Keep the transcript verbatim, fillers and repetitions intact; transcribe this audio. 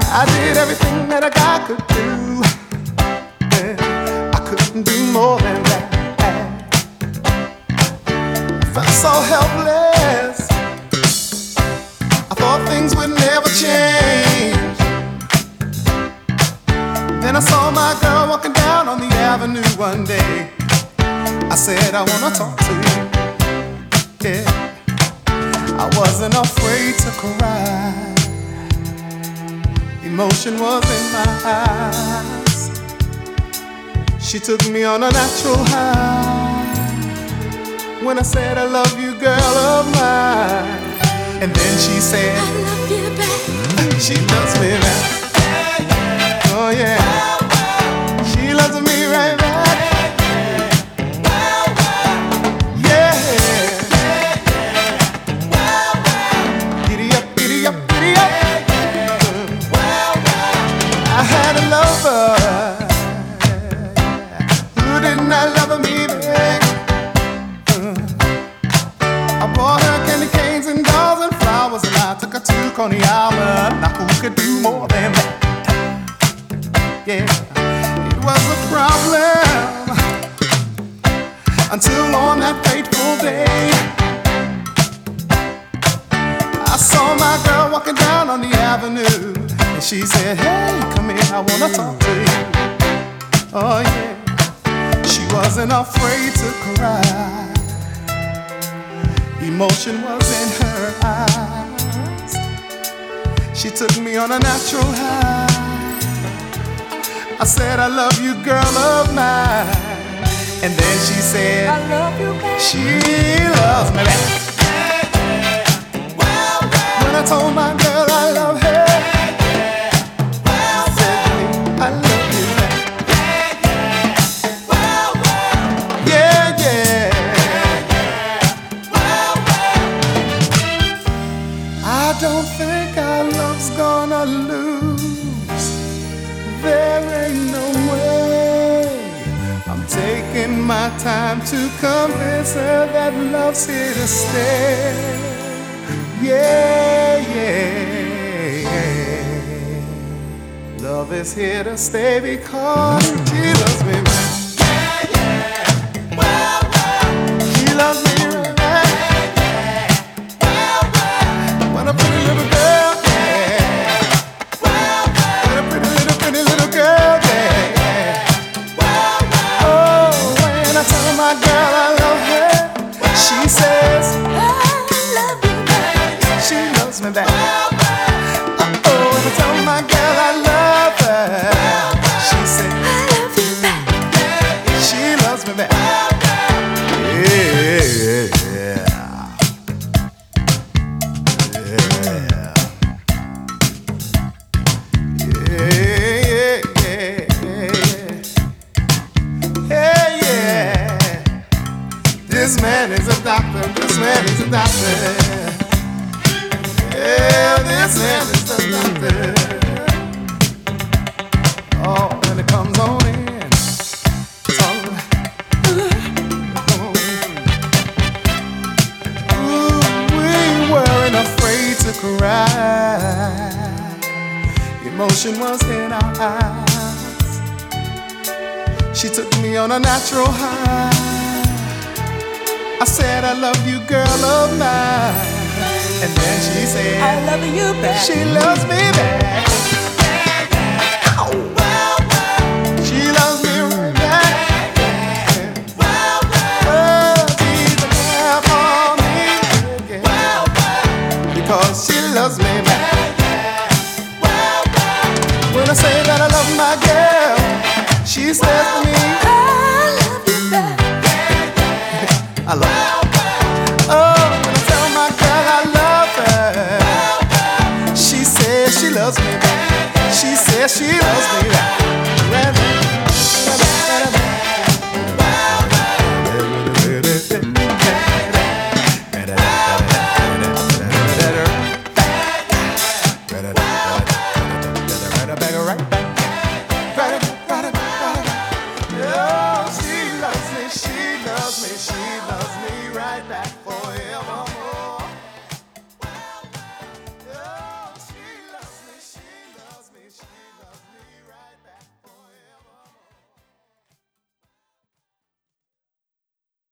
I did everything that a guy could do. Yeah, I couldn't do more than that. I felt so helpless. I thought things would never change. Then I saw my girl walking down on the avenue one day. I said, I wanna talk to you. Yeah, I wasn't afraid to cry. Emotion was in my eyes. She took me on a natural high when I said, I love you, girl of mine. And then she said, I love you back. She loves me back. Oh yeah, she loves me right back. Yeah, giddy up, giddy up, giddy up. I had a lover who did not love me back. I bought her candy canes and dolls and flowers, and I took her to Coney Island. Now who could do more than that? Yeah, it was a problem until on that fateful day I saw my girl walking down on the avenue, and she said, hey, come here, I wanna talk to you. Oh yeah, she wasn't afraid to cry. Emotion was in her eyes. She took me on a natural high. I said, I love you, girl of mine. And then she said, I love you back. She loves me back. When I told my girl I love her, she said to me, I love you back. Yeah, yeah. I don't think our love's gonna lose. There ain't no way. I'm taking my time to convince her that love's here to stay. Yeah, yeah, yeah. Love is here to stay because she loves me back. Yeah, yeah. Well, well. She loves me back. Yeah, yeah. Well, well. What a pretty little girl. My girl, I love her. She says, I love you back. She loves me back. Oh, when I tell my girl I love her, she says, I love you back. She loves me back. Yeah, yeah, yeah, yeah, yeah, yeah. This man is a doctor, this man is a doctor. Yeah, this man is a doctor. Oh, when it comes on in, it's all ooh, we weren't afraid to cry. Emotion was in our eyes. She took me on a natural high. I said, I love you, girl of mine. And then she said, I love you back. She loves me back. Ow. She loves me right back. Oh, she's a girl for me. Because she loves me back. When I say that I love my girl, she says to me, I love you back. I love her. Oh, when I tell my girl I love her, she says she loves me back. She says she loves me back. Da-da.